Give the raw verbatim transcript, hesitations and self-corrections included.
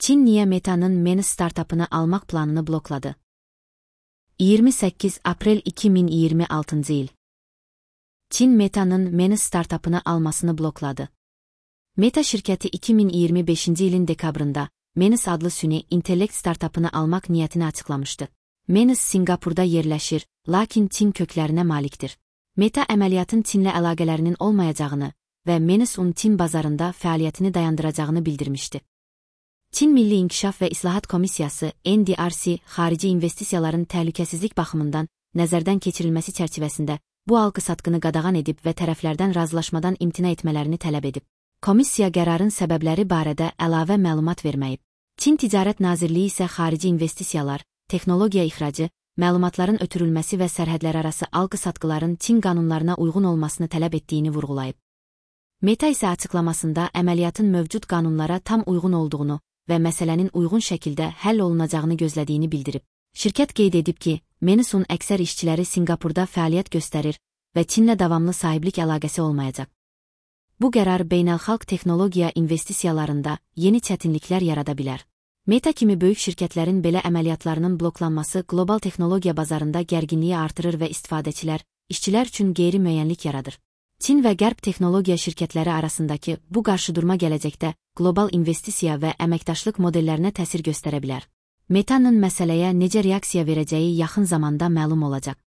Çin niyə Meta'nın Menes startapını almaq planını blokladı? iyirmi səkkiz aprel iki min iyirmi altıncı il. Çin Meta'nın Menes startapını almasını blokladı. Meta şirkəti iki min iyirmi beşinci ilin dekabrında Menes adlı süni intellekt startapını almaq niyyətini açıqlamışdı. Menes Singapurda yerləşir, lakin Çin köklərinə malikdir. Meta əməliyyatın Çinlə əlaqələrinin olmayacağını və Menes un Çin bazarında fəaliyyətini dayandıracağını bildirmişdi. Çin Milli İnkişaf və İslahat Komissiyası N D R C, xarici investisiyaların təhlükəsizlik baxımından nəzərdən keçirilməsi çərçivəsində bu alqı-satqını qadağan edib və tərəflərdən razılaşmadan imtina etmələrini tələb edib. Komissiya qərarın səbəbləri barədə əlavə məlumat verməyib. Çin Ticarət Nazirliyi isə xarici investisiyalar, texnologiya ixracı, məlumatların ötürülməsi və sərhədlərarası alqı-satqıların Çin qanunlarına uyğun olmasını tələb etdiyini vurğulayıb. Meta isə açıqlamasında əməliyyatın mövcud qanunlara tam uyğun olduğunu və məsələnin uyğun şəkildə həll olunacağını gözlədiyini bildirib. Şirkət qeyd edib ki, Menesun əksər işçiləri Singapurda fəaliyyət göstərir və Çinlə davamlı sahiblik əlaqəsi olmayacaq. Bu qərar beynəlxalq texnologiya investisiyalarında yeni çətinliklər yarada bilər. Meta kimi böyük şirkətlərin belə əməliyyatlarının bloklanması qlobal texnologiya bazarında gərginliyi artırır və istifadəçilər, işçilər üçün qeyri-müəyyənlik yaradır. Çin və Qərb texnologiya şirkətləri arasındakı bu qarşıdurma gələcəkdə qlobal investisiya və əməkdaşlıq modellərinə təsir göstərə bilər. Meta'nın məsələyə necə reaksiya verəcəyi yaxın zamanda məlum olacaq.